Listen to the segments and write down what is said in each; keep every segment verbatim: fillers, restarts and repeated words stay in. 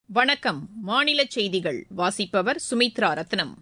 வணக்கம். மாநில செய்திகள் வாசிப்பவர் சுமித்ரா ரத்னம்.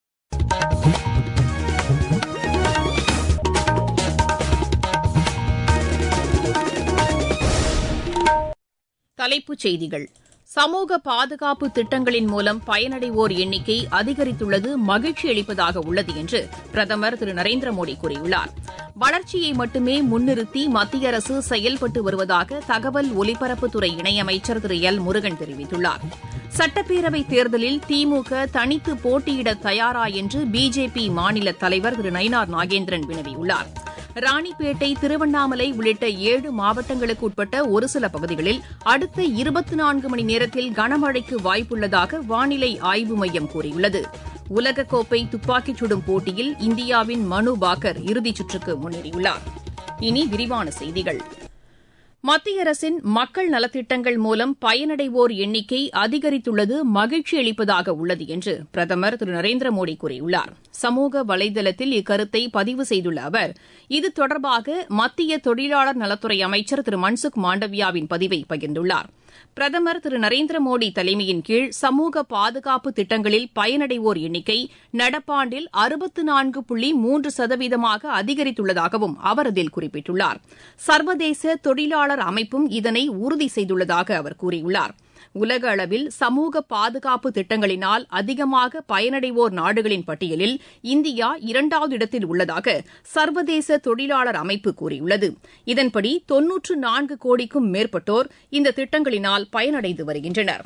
தலைப்புச் செய்திகள். சமூக பாதுகாப்பு திட்டங்களின் மூலம் பயனடைவோர் எண்ணிக்கை அதிகரித்துள்ளது மகிழ்ச்சி அளிப்பதாக உள்ளது என்று பிரதமர் திரு நரேந்திர மோடி கூறியுள்ளார். வளர்ச்சியை மட்டுமே முன்னிறுத்தி மத்திய அரசு செயல்பட்டு வருவதாக தகவல் ஒலிபரப்புத்துறை இணையமைச்சர் திரு எல் முருகன் தெரிவித்துள்ளார். சட்டப்பேரவைத் தேர்தலில் திமுக தனித்து போட்டியிட தயாரா என்று பிஜேபி மாநில தலைவர் திரு நயினார் நாகேந்திரன் வினவியுள்ளார். ராணிப்பேட்டை, திருவண்ணாமலை உள்ளிட்ட ஏழு மாவட்டங்களுக்கு உட்பட்ட ஒரு சில பகுதிகளில் அடுத்த இருபத்தி நான்கு மணி நேரத்தில் கனமழைக்கு வாய்ப்புள்ளதாக வானிலை ஆய்வு மையம் கூறியுள்ளது. உலகக்கோப்பை துப்பாக்கிச் சுடும் போட்டியில் இந்தியாவின் மனு பாக்கர் இறுதிச் சுற்றுக்கு முன்னேறியுள்ளார். இனி விரிவான செய்திகள். மத்திய அரசின் மக்கள் நலத்திட்டங்கள் மூலம் பயனடைவோர் எண்ணிக்கை அதிகரித்துள்ளது மகிழ்ச்சி அளிப்பதாக உள்ளது என்று பிரதமர் திரு நரேந்திர மோடி கூறியுள்ளார். சமூக வலைதளத்தில் இக்கருத்தை பதிவு செய்துள்ள அவர், இது தொடர்பாக மத்திய தொழிலாளர் நலத்துறை அமைச்சர் திரு மன்சுக் மாண்டவியாவின் பதிவை பகிர்ந்துள்ளார். பிரதமர் திரு நரேந்திர மோடி தலைமையின் கீழ் சமூக பாதுகாப்பு திட்டங்களில் பயனடைவோர் எண்ணிக்கை நடப்பாண்டில் அறுபத்து நான்கு புள்ளி மூன்று சதவீதமாக அதிகரித்துள்ளதாகவும் அவர் அதில் குறிப்பிட்டுள்ளார். சர்வதேச தொழிலாளர் அமைப்பும் இதனை உறுதி செய்துள்ளதாக அவர் கூறியுள்ளார். உலக அளவில் சமூக பாதுகாப்பு திட்டங்களினால் அதிகமாக பயனடைவோர் நாடுகளின் பட்டியலில் இந்தியா இரண்டாவது இடத்தில் உள்ளதாக சர்வதேச தொழிலாளர் அமைப்பு கூறியுள்ளது. இதன்படி தொன்னூற்று நான்கு கோடிக்கும் மேற்பட்டோர் இந்த திட்டங்களினால் பயனடைந்து வருகின்றனர்.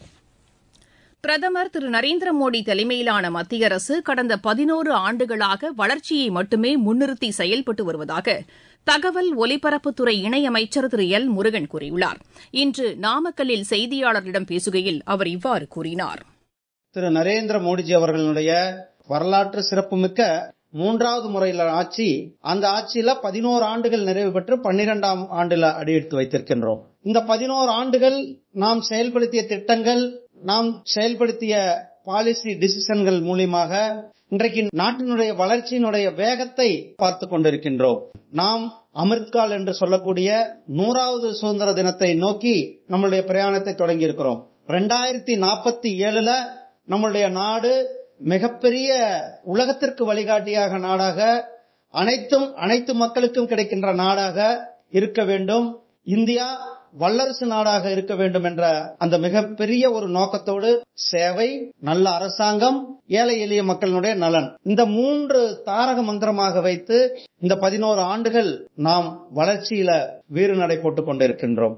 பிரதமர் திரு நரேந்திர மோடி தலைமையிலான மத்திய அரசு கடந்த பதினோரு ஆண்டுகளாக வளர்ச்சியை மட்டுமே முன்னிறுத்தி செயல்பட்டு வருவதாக தகவல் ஒலிபரப்புத்துறை இணையமைச்சர் திரு எல் முருகன் கூறியுள்ளார். இன்று நாமக்கல்லில் செய்தியாளர்களிடம் பேசுகையில் அவர் இவ்வாறு கூறினார். திரு நரேந்திர மோடிஜி அவர்களுடைய வரலாற்று சிறப்புமிக்க மூன்றாவது முறையில ஆட்சி, அந்த ஆட்சியில பதினோரு ஆண்டுகள் நிறைவு பெற்று பன்னிரெண்டாம் ஆண்டுல அடியெடுத்து வைத்திருக்கின்றோம். இந்த பதினோரு ஆண்டுகள் நாம் செயல்படுத்திய திட்டங்கள், நாம் செயல்படுத்திய பாலிசி டிசிஷன்கள் மூலமாக இன்றைக்கு நாட்டினுடைய வளர்ச்சியினுடைய வேகத்தை பார்த்து கொண்டிருக்கின்றோம். நாம் அமிர்த்கால் என்று சொல்லக்கூடிய நூறாவது சுதந்திர தினத்தை நோக்கி நம்மளுடைய பிரயாணத்தை தொடங்கி இருக்கிறோம். இரண்டாயிரத்தி நாற்பத்தி ஏழுல நம்மளுடைய நாடு மிகப்பெரிய உலகத்திற்கு வழிகாட்டியாக நாடாக, அனைத்தும் அனைத்து மக்களுக்கும் கிடைக்கின்ற நாடாக இருக்க வேண்டும். இந்தியா வல்லரசு நாடாக இருக்க வேண்டும் என்ற அந்த மிகப்பெரிய ஒரு நோக்கத்தோடு சேவை, நல்ல அரசாங்கம், ஏழை எளிய மக்களுடைய நலன், இந்த மூன்று தாரக மந்திரமாக வைத்து இந்த பதினோரு ஆண்டுகள் நாம் வளர்ச்சியில வீறு நடை போட்டுக் கொண்டிருக்கின்றோம்.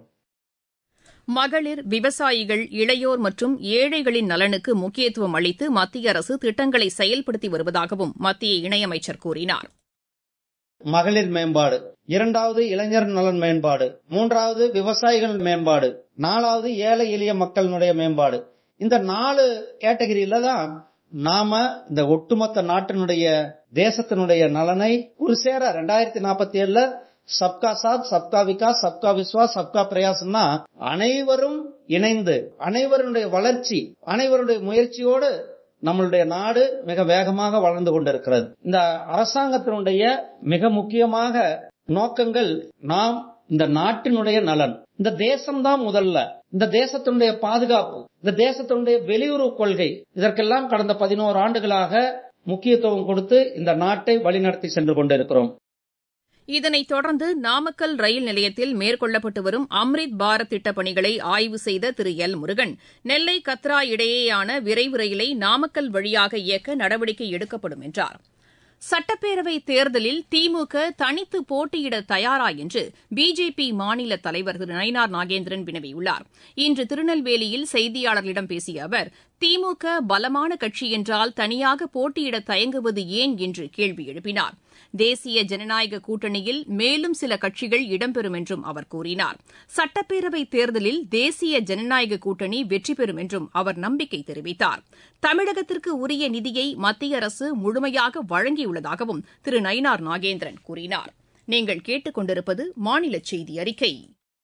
மகளிர், விவசாயிகள், இளையோர் மற்றும் ஏழைகளின் நலனுக்கு முக்கியத்துவம் அளித்து மத்திய அரசு திட்டங்களை செயல்படுத்தி வருவதாகவும் மத்திய இணையமைச்சர் கூறினார். மகளிர் மேம்பாடு, இரண்டாவது இளைஞர் நலன் மேம்பாடு, மூன்றாவது விவசாயிகள் மேம்பாடு, நாலாவது ஏழை எளிய மக்களுடைய மேம்பாடு. இந்த நாலு கேட்டகரியில தான் நாம இந்த ஒட்டுமொத்த நாட்டினுடைய தேசத்தினுடைய நலனை ஒரு சேர ரெண்டாயிரத்தி நாற்பத்தி ஏழுல சப்கா சாத், சப்கா விகாஸ், சப்கா விஸ்வாஸ், சப்கா பிரயாசம்னா அனைவரும் இணைந்து, அனைவருடைய வளர்ச்சி, அனைவருடைய முயற்சியோடு நம்மளுடைய நாடு மிக வேகமாக வளர்ந்து கொண்டிருக்கிறது. இந்த அரசாங்கத்தினுடைய மிக முக்கியமாக நோக்கங்கள், நாம் இந்த நாட்டினுடைய நலன், இந்த தேசம்தான் முதல்ல, இந்த தேசத்தினுடைய பாதுகாப்பு, இந்த தேசத்தினுடைய வெளியுறவு கொள்கை, இதற்கெல்லாம் கடந்த பதினோரு ஆண்டுகளாக முக்கியத்துவம் கொடுத்து இந்த நாட்டை வழிநடத்தி சென்று கொண்டிருக்கிறோம். இதனைத் தொடர்ந்து நாமக்கல் ரயில் நிலையத்தில் மேற்கொள்ளப்பட்டு வரும் அம்ரித் பாரத் திட்டப் பணிகளை ஆய்வு செய்த திரு எல் முருகன், நெல்லை கத்ரா இடையேயான விரைவு ரயிலை நாமக்கல் வழியாக இயக்க நடவடிக்கை எடுக்கப்படும் என்றார். சட்டப்பேரவைத் தேர்தலில் திமுக தனித்து போட்டியிட தயாரா என்று பிஜேபி மாநில தலைவர் திரு நயினார் நாகேந்திரன் வினவியுள்ளார். இன்று திருநெல்வேலியில் செய்தியாளர்களிடம் பேசிய அவர், திமுக பலமான கட்சி என்றால் தனியாக போட்டியிட தயங்குவது ஏன் என்று கேள்வி எழுப்பினார். தேசிய ஜனநாயக கூட்டணியில் மேலும் சில கட்சிகள் இடம்பெறும் என்றும் அவர் கூறினார். சட்டப்பேரவைத் தேர்தலில் தேசிய ஜனநாயக கூட்டணி வெற்றி பெறும் என்றும் அவர் நம்பிக்கை தெரிவித்தார். தமிழகத்திற்கு உரிய நிதியை மத்திய அரசு முழுமையாக வழங்கியுள்ளதாகவும் திரு நயினார் நாகேந்திரன் கூறினார். நீங்கள் கேட்டுக் கொண்டிருப்பது மாநில செய்தி அறிக்கை.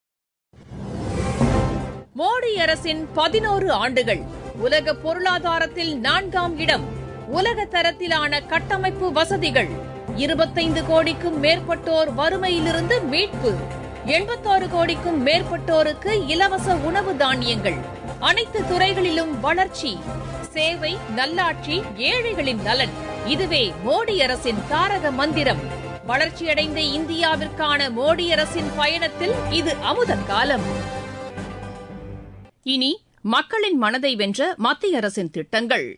மோடி அரசின் பதினோரு ஆண்டுகள், உலக பொருளாதாரத்தில் நான்காம் இடம், உலக தரத்திலான கட்டமைப்பு வசதிகள், இருபத்தைந்து கோடிக்கும் மேற்பட்டோர் வறுமையிலிருந்து மீட்பு, எண்பத்தாறு கோடிக்கும் மேற்பட்டோருக்கு இலவச உணவு தானியங்கள், அனைத்து துறைகளிலும் வளர்ச்சி, சேவை, நல்லாட்சி, ஏழைகளின் நலன். இதுவே மோடி அரசின் தாரக மந்திரம். வளர்ச்சியடைந்த இந்தியாவிற்கான மோடி அரசின் பயணத்தில் இது அமுத காலம். இனி மக்களின் மனதை வென்ற மத்திய அரசின் திட்டங்கள்.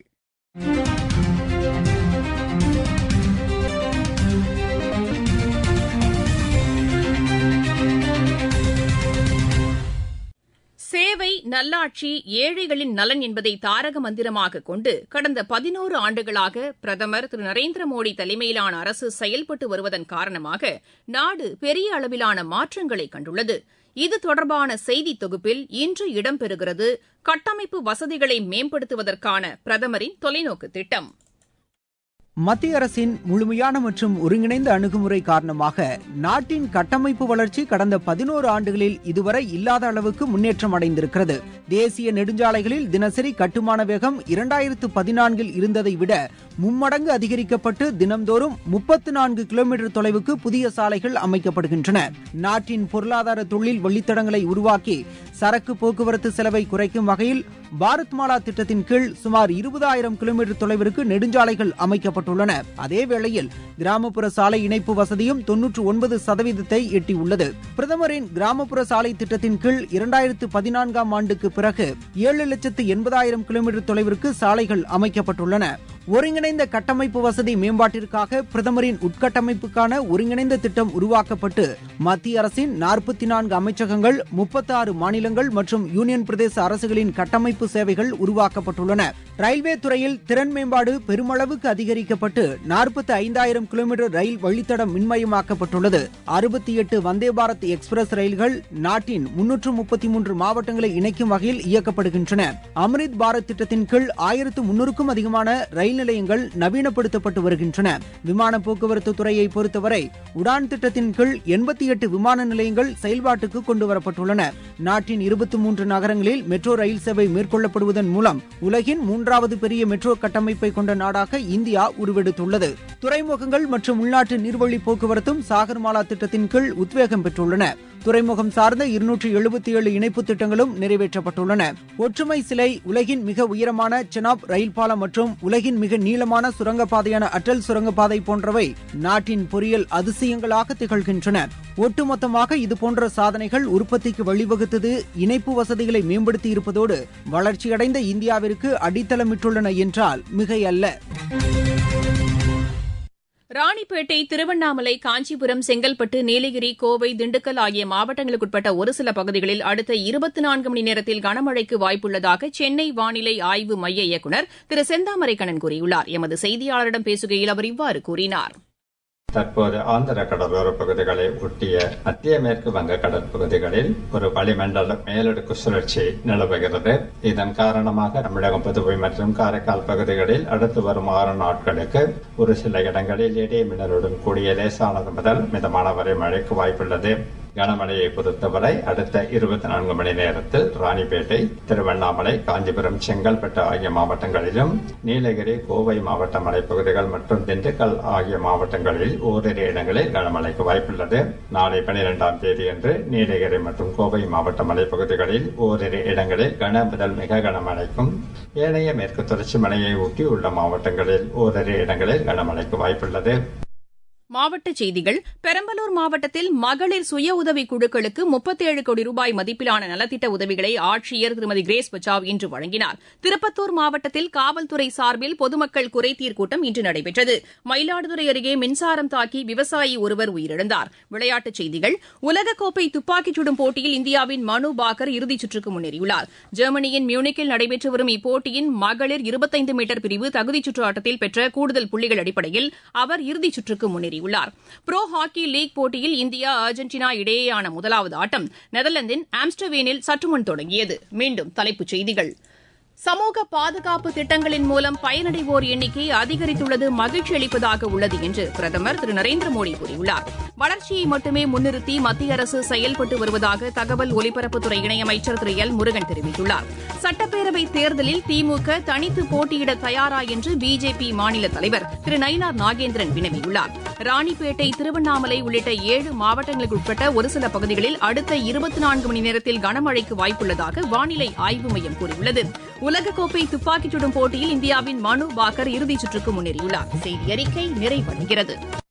சேவை, நல்லாட்சி, ஏழைகளின் நலன் என்பதை தாரக மந்திரமாக கொண்டு கடந்த பதினோரு ஆண்டுகளாக பிரதமர் திரு நரேந்திர மோடி தலைமையிலான அரசு செயல்பட்டு வருவதன் காரணமாக நாடு பெரிய அளவிலான மாற்றங்களை கண்டுள்ளது. இது தொடர்பான செய்தி தொகுப்பில் இன்று இடம்பெறுகிறது கட்டமைப்பு வசதிகளை மேம்படுத்துவதற்கான பிரதமரின் தொலைநோக்கு திட்டம். மத்திய அரசின் முழுமையான மற்றும் ஒருங்கிணைந்த அணுகுமுறை காரணமாக நாட்டின் கட்டமைப்பு வளர்ச்சி கடந்த பதினோரு ஆண்டுகளில் இதுவரை இல்லாத அளவுக்கு முன்னேற்றம் அடைந்திருக்கிறது. தேசிய நெடுஞ்சாலைகளில் தினசரி கட்டுமான வேகம் இரண்டாயிரத்து பதினான்கில் இருந்ததை விட மும்மடங்கு அதிகரிக்கப்பட்டு தினம்தோறும் முப்பத்து நான்கு கிலோமீட்டர் தொலைவுக்கு புதிய சாலைகள் அமைக்கப்படுகின்றன. நாட்டின் பொருளாதார தொழில் வழித்தடங்களை உருவாக்கி சரக்கு போக்குவரத்து செலவை குறைக்கும் வகையில் பாரத் மாலா திட்டத்தின் கீழ் சுமார் இருபதாயிரம் கிலோமீட்டர் தொலைவிற்கு நெடுஞ்சாலைகள் அமைக்கப்பட்டுள்ளன. அதேவேளையில் கிராமப்புற சாலை இணைப்பு வசதியும் தொன்னூற்று ஒன்பது சதவீதத்தை எட்டியுள்ளது. பிரதமரின் கிராமப்புற சாலை திட்டத்தின் கீழ் இரண்டாயிரத்து பதினான்காம் ஆண்டுக்கு பிறகு ஏழு லட்சத்து எண்பதாயிரம் கிலோமீட்டர் தொலைவிற்கு சாலைகள் அமைக்கப்பட்டுள்ளன. ஒருங்கிணைந்த கட்டமைப்பு வசதி மேம்பாட்டிற்காக பிரதமரின் உட்கட்டமைப்புக்கான ஒருங்கிணைந்த திட்டம் உருவாக்கப்பட்டு மத்திய அரசின் நாற்பத்தி நான்கு அமைச்சகங்கள், முப்பத்தி ஆறு மாநிலங்கள் மற்றும் யூனியன் பிரதேச அரசுகளின் கட்டமைப்பு சேவைகள் உருவாக்கப்பட்டுள்ளன. ரயில்வே துறையில் திறன் மேம்பாடு பெருமளவுக்கு அதிகரிக்கப்பட்டு நாற்பத்தி ஐந்தாயிரம் கிலோமீட்டர் ரயில் வழித்தடம் மின்மயமாக்கப்பட்டுள்ளது. அறுபத்தி எட்டு வந்தே பாரத் எக்ஸ்பிரஸ் ரயில்கள் நாட்டின் முன்னூற்று முப்பத்தி மூன்று மாவட்டங்களை இணைக்கும் வகையில் இயக்கப்படுகின்றன. அம்ரித் பாரத் திட்டத்தின் கீழ் ஆயிரத்து முன்னூறுக்கும் அதிகமான ரயில் நிலையங்கள் நவீனப்படுத்தப்பட்டு வருகின்றன. விமான போக்குவரத்து துறையை பொறுத்தவரை உடான் திட்டத்தின் கீழ் எண்பத்தி எட்டு விமான நிலையங்கள் செயல்பாட்டுக்கு கொண்டுவரப்பட்டுள்ளன. நாட்டின் இருபத்தி மூன்று நகரங்களில் மெட்ரோ ரயில் சேவை மேற்கொள்ளப்படுவதன் மூலம் உலகின் மூன்றாவது பெரிய மெட்ரோ கட்டமைப்பை கொண்ட நாடாக இந்தியா உருவெடுத்துள்ளது. துறைமுகங்கள் மற்றும் உள்நாட்டு நீர்வழி போக்குவரத்தும் சாகர்மாலா திட்டத்தின் கீழ் உத்வேகம் பெற்றுள்ளன. துறைமுகம் சார்ந்த இருநூற்று எழுபத்தி ஏழு இணைப்பு திட்டங்களும் நிறைவேற்றப்பட்டுள்ளன. ஒற்றுமை சிலை, உலகின் மிக உயரமான செனாப் ரயில் பாலம் மற்றும் உலகின் மிக நீளமான சுரங்கப்பாதையான அட்டல் சுரங்கப்பாதை போன்றவை நாட்டின் பொறியியல் அதிசயங்களாக திகழ்கின்றன. ஒட்டுமொத்தமாக இதுபோன்ற சாதனைகள் உற்பத்திக்கு வழிவகுத்தது, இணைப்பு வசதிகளை மேம்படுத்தி இருப்பதோடு வளர்ச்சியடைந்த இந்தியாவிற்கு அடித்தளமிட்டுள்ளன என்றால் மிகையல்ல. ராணிப்பேட்டை, திருவண்ணாமலை, காஞ்சிபுரம், செங்கல்பட்டு, நீலகிரி, கோவை, திண்டுக்கல் ஆகிய மாவட்டங்களுக்குட்பட்ட ஒரு சில பகுதிகளில் அடுத்த இருபத்தி நான்கு மணி நேரத்தில் கனமழைக்கு வாய்ப்புள்ளதாக சென்னை வானிலை ஆய்வு மைய இயக்குநர் திரு செந்தாமரைக்கண்ணன் கூறியுள்ளார். எமது செய்தியாளரிடம் பேசுகையில் அவர் இவ்வாறு கூறினார். தற்போது ஆந்திர கடலோர பகுதிகளை ஒட்டிய மத்திய மேற்கு வங்க கடற்பகுதிகளில் ஒரு வளிமண்டல மேலடுக்கு சுழற்சி நிலவுகிறது. இதன் காரணமாக தமிழகம், புதுவை மற்றும் காரைக்கால் பகுதிகளில் அடுத்து வரும் ஆறு நாட்களுக்கு ஒரு சில இடங்களில் இடி மின்னலுடன் கூடிய லேசானது முதல் மிதமான வரை மழைக்கு வாய்ப்புள்ளது. கனமழையை பொறுத்தவரை அடுத்த இருபத்தி நான்கு மணி நேரத்தில் ராணிப்பேட்டை, திருவண்ணாமலை, காஞ்சிபுரம், செங்கல்பட்டு ஆகிய மாவட்டங்களிலும், நீலகிரி, கோவை மாவட்ட மலைப்பகுதிகள் மற்றும் திண்டுக்கல் ஆகிய மாவட்டங்களில் ஓரிரு இடங்களில் கனமழைக்கு வாய்ப்புள்ளது. நாளை பனிரெண்டாம் தேதியன்று நீலகிரி மற்றும் கோவை மாவட்ட மலைப்பகுதிகளில் ஓரிரு இடங்களில் கன முதல் மிக கனமழைக்கும், ஏனைய மேற்கு தொடர்ச்சி மலையை ஒட்டி உள்ள மாவட்டங்களில் ஓரிரு இடங்களில் கனமழைக்கு வாய்ப்புள்ளது. மாவட்டச் செய்திகள். பெரம்பலூர் மாவட்டத்தில் மகளிர் சுய உதவி குழுக்களுக்கு முப்பத்தேழு கோடி ரூபாய் மதிப்பிலான நலத்திட்ட உதவிகளை ஆட்சியர் திருமதி கிரேஸ் பச்சாவ் இன்று வழங்கினார். திருப்பத்தூர் மாவட்டத்தில் காவல்துறை சார்பில் பொதுமக்கள் குறைதீர் கூட்டம் இன்று நடைபெற்றது. மயிலாடுதுறை அருகே மின்சாரம் தாக்கி விவசாயி ஒருவர் உயிரிழந்தார். விளையாட்டுச் செய்திகள். உலகக்கோப்பை துப்பாக்கிச் சுடும் போட்டியில் இந்தியாவின் மனு பாக்கர் இறுதிச் சுற்றுக்கு முன்னேறியுள்ளார். ஜெர்மனியின் மியூனிக்கில் நடைபெற்று வரும் இப்போட்டியின் மகளிர் இருபத்தைந்து மீட்டர் பிரிவு தகுதிச் சுற்று ஆட்டத்தில் பெற்ற கூடுதல் புள்ளிகள் அடிப்படையில் அவர் இறுதிச் சுற்றுக்கு முன்னேறியுள்ளார். புரோ ஹாக்கி லீக் போட்டியில் இந்தியா, அர்ஜென்டினா இடையேயான முதலாவது ஆட்டம் நெதர்லாந்தின் ஆம்ஸ்டர்வேனில் சற்றுமுன் தொடங்கியது. மீண்டும் தலைப்புச் செய்திகள். சமூக பாதுகாப்பு திட்டங்களின் மூலம் பயனடைவோர் எண்ணிக்கை அதிகரித்துள்ளது மகிழ்ச்சி அளிப்பதாக உள்ளது என்று பிரதமர் திரு நரேந்திர மோடி கூறியுள்ளார். வளர்ச்சியை மட்டுமே முன்னிறுத்தி மத்திய அரசு செயல்பட்டு வருவதாக தகவல் ஒலிபரப்புத்துறை இணையமைச்சர் திரு எல் முருகன் தெரிவித்துள்ளார். சட்டப்பேரவைத் தேர்தலில் திமுக தனித்து போட்டியிட தயாரா என்று பிஜேபி மாநில தலைவர் திரு நயினார் நாகேந்திரன் வினவியுள்ளார். ராணிப்பேட்டை, திருவண்ணாமலை உள்ளிட்ட ஏழு மாவட்டங்களுக்கு உட்பட்ட ஒரு சில பகுதிகளில் அடுத்த இருபத்தி நான்கு மணி நேரத்தில் கனமழைக்கு வாய்ப்புள்ளதாக வானிலை ஆய்வு மையம் கூறியுள்ளது. உலகக்கோப்பை துப்பாக்கிச் சுடும் போட்டியில் இந்தியாவின் மனு பாக்கர் இறுதிச் சுற்றுக்கு முன்னேறியுள்ளார். செய்தி அறிக்கை நிறைவடைகிறது.